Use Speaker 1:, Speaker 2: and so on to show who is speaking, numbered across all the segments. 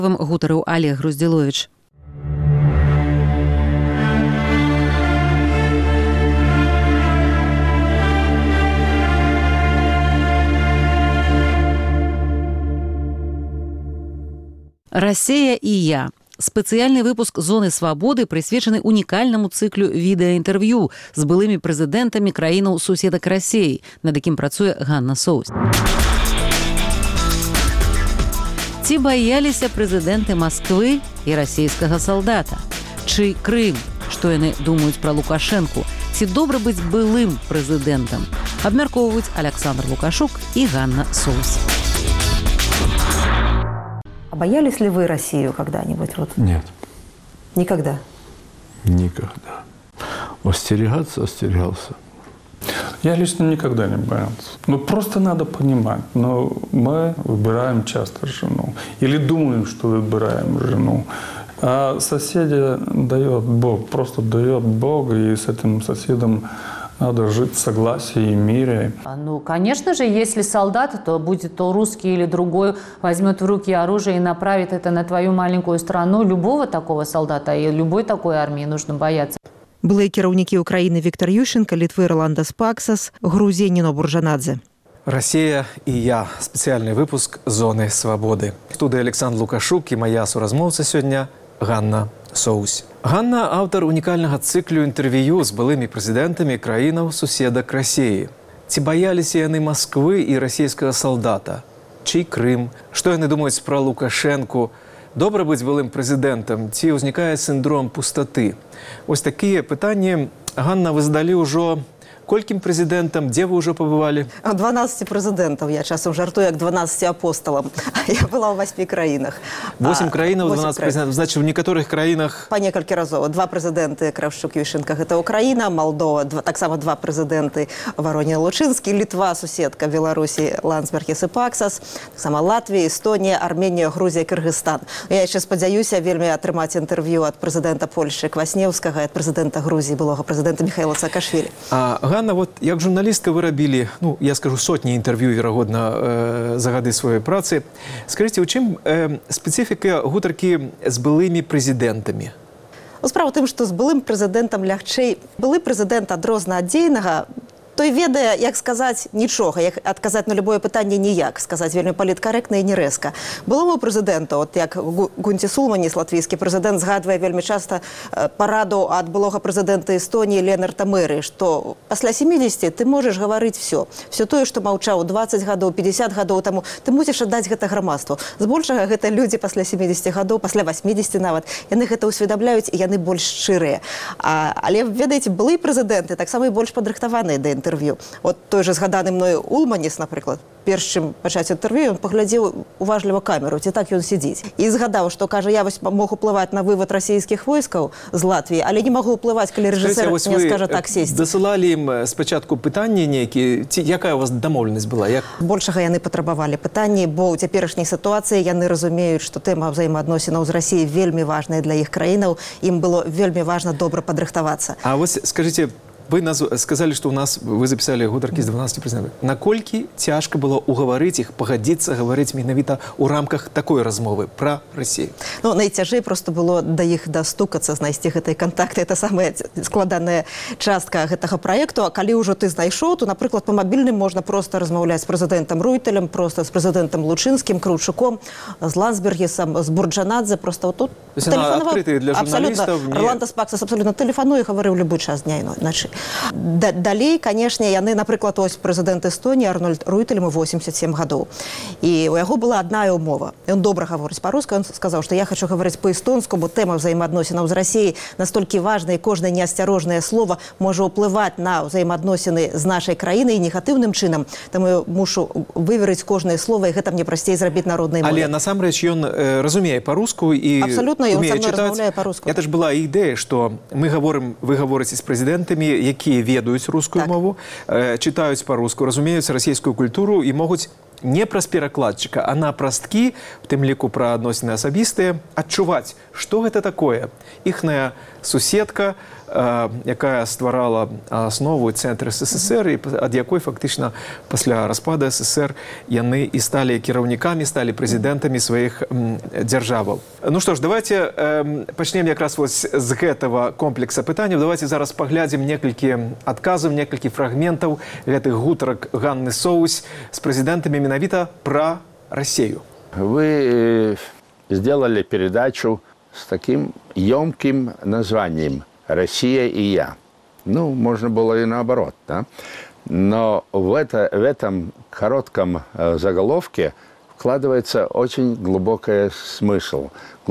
Speaker 1: Гутарыў Олег Груздзіловіч. Россия и я. Спецыяльны выпуск «Зоны свабоды» прысвечаны унікальнаму цыклю відэаінтэрв'ю з былымі прэзідэнтамі краінаў суседак Расіі, над якім працуе Ганна Соус. Ці баяліся прэзідэнты Масквы і расійскага салдата? Чый Крым? Што яны думаюць пра Лукашэнку? Ці добра быць былым прэзідэнтам? Абмяркоўваюць Александр Лукашук і Ганна Соус.
Speaker 2: А боялись ли вы Россию когда-нибудь? Вот?
Speaker 3: Нет.
Speaker 2: Никогда?
Speaker 3: Никогда. Остерегался.
Speaker 4: Я лично никогда не боялся. Ну, просто надо понимать. Но мы выбираем часто жену. Или думаем, что выбираем жену. А соседи дает Бог. Просто дает Бог. И с этим соседом надо жить в согласии и мире.
Speaker 5: Ну, конечно же, если солдат, то будет то русский или другой, возьмет в руки оружие и направит это на твою маленькую страну, любого такого солдата и любой такой армии нужно бояться.
Speaker 2: Былыя кіраўнікі Украины Виктор Ющенко, Литвы Роландас Паксас, Грузии Нино Буржанадзе.
Speaker 6: Россия и я. Специальный выпуск «Зоны свободы». В студии Александр Лукашук и моя суразмоўца сегодня Ганна Соус. Ганна – автор унікальнага цыклю інтэрв'ю з былымі прэзідэнтамі краінаў суседак Расіі. Ці баяліся яны Масквы і расійскага салдата? Чый Крым? Што яны думаюць пра Лукашэнку? Добра быць былым прэзідэнтам? Ці ўзнікае сіндром пустаты? Вось такія пытанні, Ганна, вы задалі ўжо колькім прэзідэнтам? Дзе вы ўжо пабывалі?
Speaker 2: 12 прэзідэнтаў. Я часам жартую, як 12 апосталам. Я была ў 8 краінах.
Speaker 6: 8 краінаў, 12 прэзідэнтаў. Значит, в некаторых краінах...
Speaker 2: Па некалькі разоў. 2 прэзідэнты Кравчук, Ющенко, гэта Украіна, Молдова, таксама 2 прэзідэнты Воронін, Лучынскі, Літва, суседка Беларусі, Ландсбергіс і Паксас, таксама Латвія, Эстонія, Арменія, Грузія, Кыргызстан. Я яшчэ спадзяюся вельмі атрымаць інтэрв'ю ад прэзідэнта Польшчы Кваснеўскага, ад прэзідэнта Грузіі, былога прэзідэнта Михаила Саакашвілі.
Speaker 6: Ганна, вот як журналістка вы рабілі, ну, я скажу, сотні інтэрв'ю, верагодна, за гады сваёй працы. Скажыце, у чым спецыфіка гутаркі з былымі прэзідэнтамі?
Speaker 2: Справа ў тым, што з былым прэзідэнтам лягчэй. Былы прэзідэнт адрозна ад дзейнага, той ведае, як сказаць нічога, як адказаць на любое пытанне ніяк, сказаць вельмі паліткарэктна і не рэзка. Былому прэзідэнту, от як Гунти Сулманіс, латвійскі прэзідэнт, згадвае вельмі часта параду ад былога прэзідэнта Эстоніі Ленарта Мэры, што пасля 70 ты можаш гаварыць все. Все тое, што маўчаў 20 гадоў, 50 гадоў таму, ты мусіш аддаць гэта грамадству. Збольшага гэта людзі пасля 70 гадоў, пасля 80 нават, яны гэта ўсведамляюць і яны больш шчырыя. Але, ведаеце, былыя прэзідэнты таксама і больш падрыхтаваныя да інтэрв'ю. От той же згаданы мною Улманіс, напрыклад, перш чым пачаць інтэрв'ю, ён паглядзеў уважліва камеру, ці так ён сидзіць. І згадаў, што, кажа, я вось мог уплываць на вывод расійскіх войскаў з Латвіі, але не магу ўплываць, калі рэжысэр не скажа так сесть.
Speaker 6: Дасылалі ім спачатку пытанні нейкія, ці якая у вас дамоўленасць была?
Speaker 2: Большага яны патрабавалі пытанні, бо ў цяперашняй сітуацыі яны разумеюць, што тэма ўзаемаадносінаў з Расіяй вельмі важная для іх краінаў, ім было вельмі важна добра падрыхтавацца.
Speaker 6: А вось скажыце, вы сказали, что у нас, вы записали гутаркі з 12 прэзідэнтамі. Наколькі цяжка было угаварыць іх, пагадзіцца гаварыць менавіта ў рамках такой размовы пра Расію?
Speaker 2: Ну, найцяжэй просто было да іх дастукацца, знайсці гэтай кантакты. Это самая складаная частка гэтага праекту. А калі ўжо ты знайшоў, то, напрыклад, па мабільным можна просто размаўляць з прэзідэнтам Руйтелем, просто з прэзідэнтам Лучынскім, Кравчуком, з Ландсбергісам, з Бурджанадзе. Просто вот тут
Speaker 6: тэлефанаваў. Адкрытыя для журналістаў.
Speaker 2: Роландас Паксас абсолютно тэлефануе, гаварыў любы час дня і ночы. Далей, конечно, яны, напрыклад, ось прэзідэнт Эстоніі Арнольд Руйтель, ему 87 гадоў. І у яго была адна умова. Ён добра гаворыць па-руску, ён сказаў, што я хочу гаварыць па-эстонску, бо тэма ўзаемаадносінаў з Расіяй настолькі важная, і кожнае неасцярожнае слово можа ўплываць на ўзаемаадносіны з нашай краінай негатыўным чынам. Таму я мушу выверыць кожнае слово, і гэта мне прасцей зрабіць народнай мовай.
Speaker 6: Але насамрэч ён разумее па-руску і
Speaker 2: абсолютно, ён
Speaker 6: умее
Speaker 2: са мной
Speaker 6: чытаць.
Speaker 2: размаўляе па-руску.
Speaker 6: Это ж была ідэя, што вы гаворыце з прэзідэнтамі, якія ведаюць рускую мову, чытаюць па-руску, разумеюць расійскую культуру і могуць не праз перакладчыка, а на прасткі, у тым ліку пра адносіны асабістыя, адчуваць, што гэта такое. Іхная суседка, якая стварала аснову цэнтр СССР, і ад якой фактычна пасля распада СССР яны і сталі кіраўнікамі, сталі прэзідэнтамі сваіх дзяржаваў. Ну што ж, давайте пачнем якраз вось з гэтага комплекса пытанняў. Давайте зараз паглядзім некалькі адказаў, некалькі фрагментаў гэтых гутарак Ганны Соусь з прэзідэнтамі менавіта пра Россию.
Speaker 7: Вы сделали передачу с таким емким названием «Россия и я». Ну, можно было и наоборот, да? Но в этом коротком заголовке вкладывается очень глубокий смысл.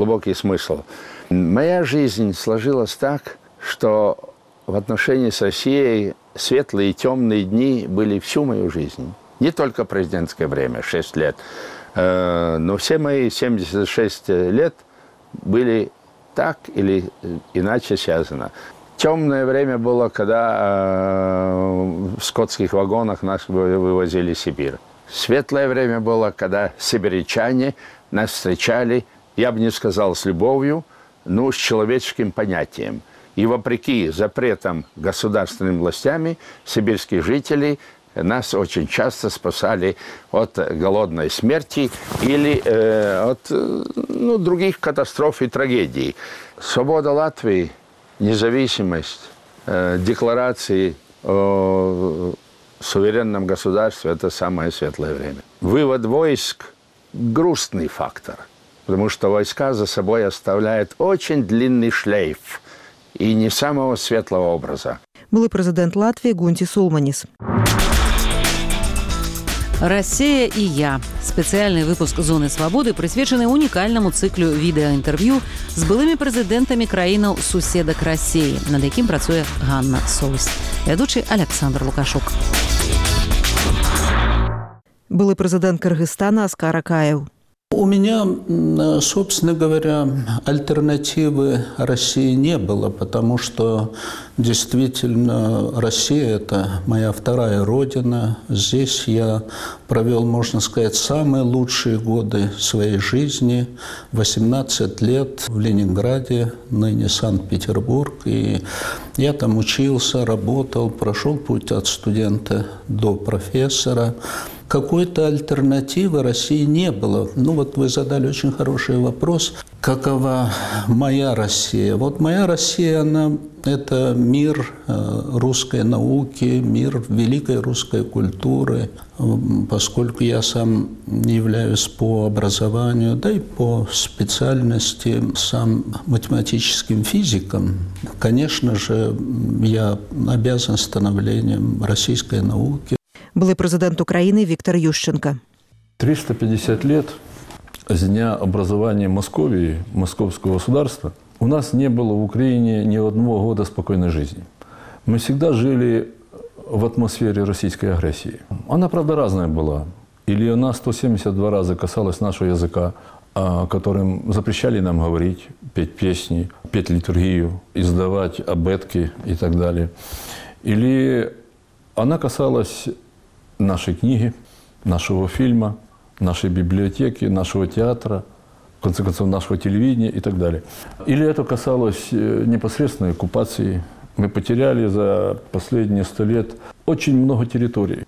Speaker 7: Моя жизнь сложилась так, что в отношении с Россией светлые и темные дни были всю мою жизнь. Не только президентское время, 6 лет, но все мои 76 лет были так или иначе связаны. Темное время было, когда в скотских вагонах нас вывозили в Сибирь. Светлое время было, когда сибирячане нас встречали, я бы не сказал с любовью, но с человеческим понятием. И вопреки запретам государственными властями, сибирские жители нас очень часто спасали от голодной смерти или от других катастроф и трагедий. Свобода Латвии, независимость, декларации о суверенном государстве – это самое светлое время. Вывод войск – грустный фактор, потому что войска за собой оставляют очень длинный шлейф и не самого светлого образа.
Speaker 2: Былы прэзідэнт Латвіі Гунтис Улманис.
Speaker 1: «Россия и я». Специальный выпуск «Зоны свободы» присвечены уникальному циклю відэаінтэрв'ю з былымі прэзідэнтамі краінаў суседак России, над якім працуе Ганна Соусь. Вядучы Александр Лукашук.
Speaker 2: Былы прэзідэнт Кыргызстана Аскар Акаев.
Speaker 8: У меня, собственно говоря, альтернативы России не было, потому что действительно Россия – это моя вторая родина. Здесь я провел, можно сказать, самые лучшие годы своей жизни. 18 лет в Ленинграде, ныне Санкт-Петербург. И я там учился, работал, прошел путь от студента до профессора. Какой-то альтернативы России не было. Ну вот вы задали очень хороший вопрос. Какова моя Россия? Вот моя Россия, это мир русской науки, мир великой русской культуры. Поскольку я сам являюсь по образованию, да и по специальности сам математическим физиком, конечно же, я обязан становлением российской науки.
Speaker 2: Былы прэзідэнт Украины Виктор Ющенко.
Speaker 3: 350 лет с дня образования Московии, московского государства, у нас не было в Украине ни одного года спокойной жизни. Мы всегда жили в атмосфере российской агрессии. Она, правда, разная была. Или она 172 раза касалась нашего языка, которым запрещали нам говорить, петь песни, петь литургию, издавать абетки и так далее. Или она касалась нашей книги, нашего фильма, нашей библиотеки, нашего театра, в конце концов, нашего телевидения и так далее. Или это касалось непосредственной оккупации. Мы потеряли за последние 100 лет очень много территорий.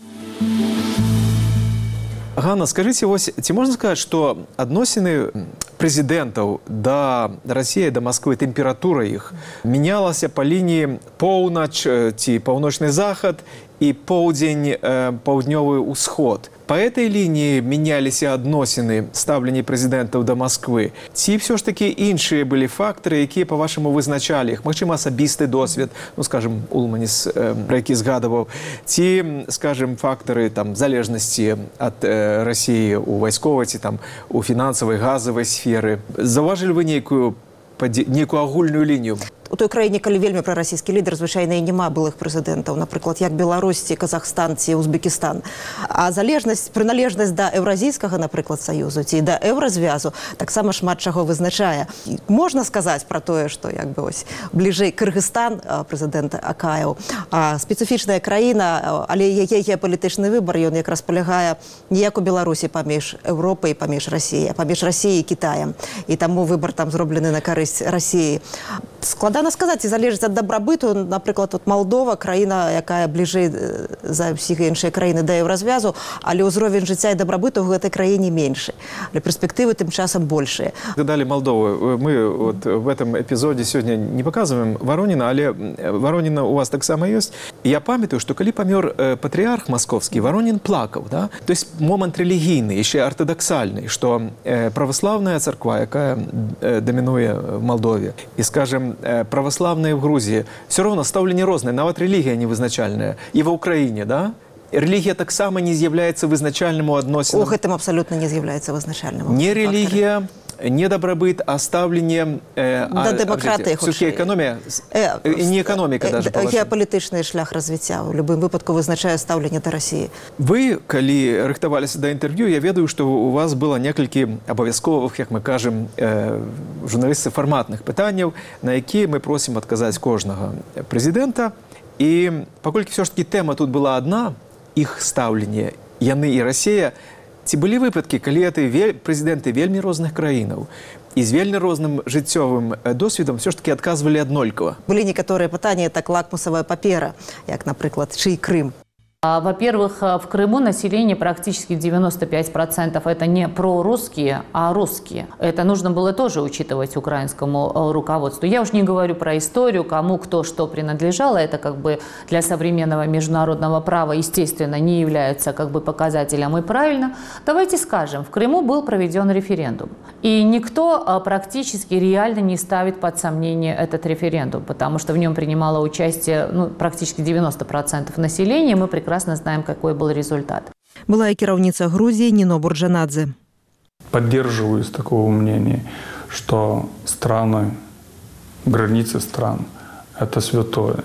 Speaker 6: Ганна, скажите, ці можна сказаць, што адносіны прэзідэнтаў да Расіі, да Масквы, тэмпература іх мянялася па лініі поўнач ці паўночны захад і поўдзень, паўднёвы ўсход. По этой линии менялись адносіны стаўленні прэзідэнтаў да Масквы? Ці все ж таки іншыя былі фактары, якія, па-вашаму, вызначалі іх? Магчыма, асабісты досвед, ну, скажем, Улманис, пра які згадаваў, ці, скажем, фактары там залежнасці ад России у вайсковай ці там у фінансавай, газавай сферы. Заўважылі вы нейкую агульную лінію?
Speaker 2: У той краіне, калі вельмі прарасійскі лідар, звычайна і няма былых прэзідэнтаў, напрыклад, як Беларусь, ці Казахстан, ці Узбекістан. А прыналежнасць да еўразійскага, напрыклад, саюзу, ці да еўразвязу таксама шмат чаго вызначае. Можна сказаць пра тое, што як бы ось бліжэй Кыргызстан, прэзідэнт Акаев, спецыфічная краіна, але яе геапалітычны выбар, ён якраз палягае не як у Беларусі паміж Еўропай і паміж Расіяй, а паміж Расіяй і Кітаем. І таму выбар там зроблены на карысць Расіі. Складана сказаць, і залежыць ад дабрабыту. Напрыклад, от Малдова, краіна, якая бліжэй за ўсіх іншыя краіны да еўразвязу, але ўзровень жыцця і дабрабыту ў гэтай краіне меншы. Але перспектывы тым часам большыя.
Speaker 6: Далі Молдову. Мы вот в этом эпизоде сегодня не показываем Воронина, але Воронина у вас так само есть. Я памятаю, что когда помер патриарх московский, Воронин плакал, да? То есть момент религийный, еще ортодоксальный, что православная церква, якая доминует в Молдове, и, скажем, православные в Грузии, все равно ставление розное, нават религия невызначальная. И в Украине, да? Религия так само не з'является вызначальным у адносінам.
Speaker 2: Ох, гэтым абсолютно не з'являецца вызначальным.
Speaker 6: Не религия, не добробыт, а ставление...
Speaker 2: Да дэмакратыі,
Speaker 6: все-таки экономия, не экономика даже.
Speaker 2: Геапалітычны шлях развіцця у любым выпадку вызначае стаўленне да Расіі.
Speaker 6: Вы, калі рыхтаваліся да інтэрв'ю, я ведаю, што у вас было некалькі абавязковых, як мы кажам, журналісты фарматных пытанняў, на якія мы просім адказаць кожнага прэзідэнта. І паколькі все ж таки тэма тут была адна, іх стаўленне, яны і Расія, ці былі выпадкі, калі прэзідэнты вельмі розных краінаў і з вельмі розным жыццёвым досведам все ж таки адказвалі аднолькава?
Speaker 2: Былі некаторыя пытанні, так лакмусавая папера, як, напрыклад, чый Крым.
Speaker 5: Во-первых, в Крыму население практически 95% это не прорусские, а русские. Это нужно было тоже учитывать украинскому руководству. Я уж не говорю про историю, кому кто что принадлежало. Это как бы для современного международного права, естественно, не является как бы показателем и правильно. Давайте скажем, в Крыму был проведен референдум. И никто практически реально не ставит под сомнение этот референдум, потому что в нем принимало участие практически 90% населения. Мы прекрасно знаем, какой был результат.
Speaker 2: Была и кіраўніца Грузии Нино Бурджанадзе.
Speaker 4: Поддерживаюсь такого мнения, что страны, границы стран – это святое.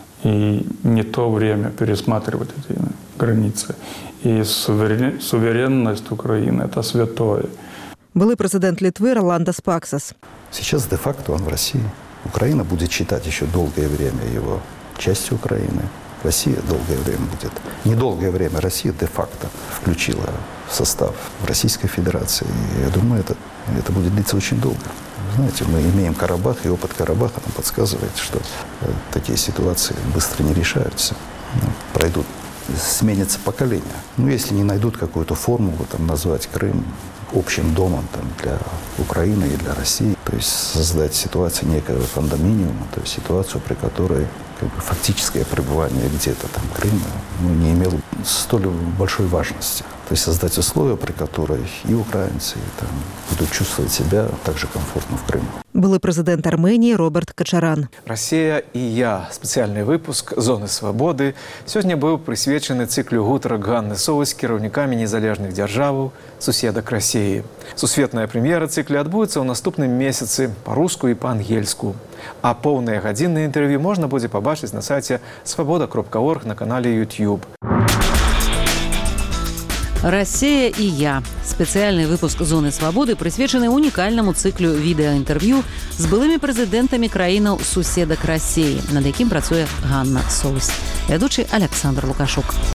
Speaker 4: И не то время пересматривать эти границы. И суверенность Украины – это святое.
Speaker 2: Былый президент Литвы Роландас Паксас.
Speaker 9: Сейчас де-факто он в России. Украина будет считать еще долгое время его частью Украины. Россия долгое время будет. Недолгое время Россия де-факто включила в состав Российской Федерации. И я думаю, это будет длиться очень долго. Знаете, мы имеем Карабах, и опыт Карабаха нам подсказывает, что такие ситуации быстро не решаются. Пройдут, сменятся поколения. Если не найдут какую-то формулу, назвать Крым общим домом для Украины и для России, то есть создать ситуацию некого кондоминиума, то есть ситуацию, при которой фактическое пребывание где-то Крыма не имело столь большой важности. То есть создать условия, при которой и украинцы будут чувствовать себя так же комфортно в Крыму.
Speaker 2: Былый президент Армении Роберт Качаран.
Speaker 6: Россия и я. Специальный выпуск «Зоны свободы» сегодня был присвечены циклю гутарак Ганны Соусь кіраўнікамі незалежных дзяржаваў, суседак России. Сусветная прэм'ера цикля адбудзецца ў наступным месяцы па-руску и па-ангельску. А поўнае гадзіннае інтэрв'ю можна будзе пабачыць на сайце свобода.орг на канале YouTube.
Speaker 1: «Россия и я». Специальный выпуск «Зоны свободы» присвечены уникальному циклю відэаінтэрв'ю з былымі прэзідэнтамі краінаў суседак России, над якім працуе Ганна Соусь. Вядучы Александр Лукашук.